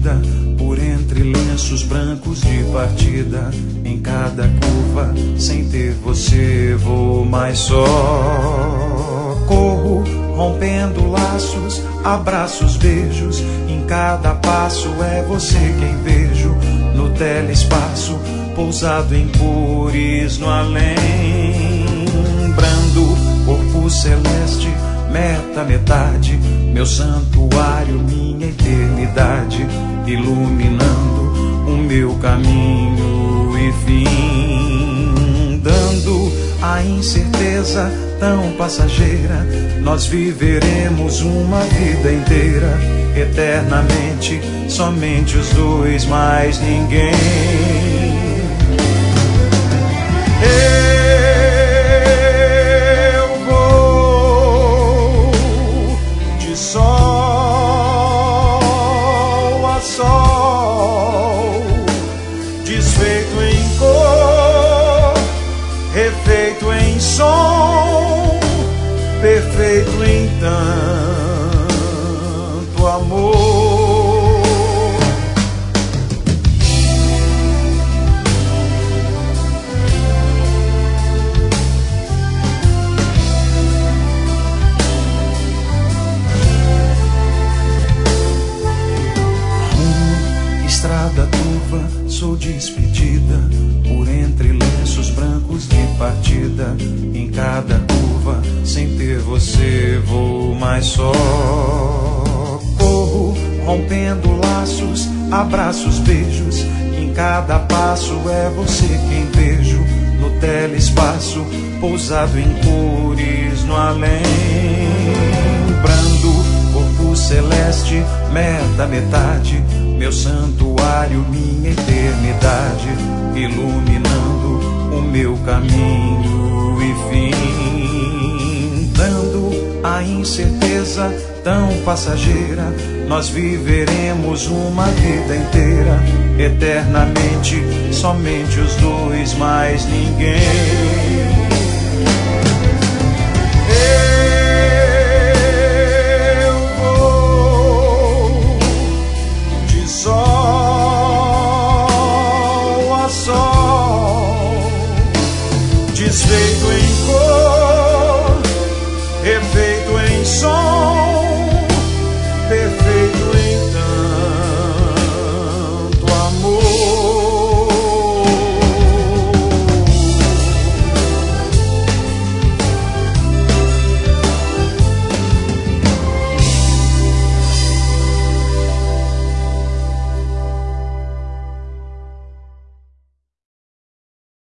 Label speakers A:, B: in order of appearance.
A: vida, por entre lenços brancos de partida. Em cada curva, sem ter você, vou mais só. Corro, rompendo laços, abraços, beijos. Em cada passo é você quem vejo. No telespaço, pousado em cores no além. Brando, corpo celeste, meta, metade, meu santuário, minha eternidade, iluminando o meu caminho e fim, dando a incerteza tão passageira. Nós viveremos uma vida inteira, eternamente, somente os dois, mais ninguém. Sol a sol, desfeito em cor, refeito em som, perfeito em tanto amor. Estrada turva, sou despedida, por entre lenços brancos de partida. Em cada curva, sem ter você, vou mais só. Corro, rompendo laços, abraços, beijos. Em cada passo é você quem vejo. No telespaço, pousado em cores no além. Brando, corpo celeste, meta, metade, meu santuário, minha eternidade, iluminando o meu caminho e fim, dando a incerteza tão passageira. Nós viveremos uma vida inteira, eternamente, somente os dois, mais ninguém.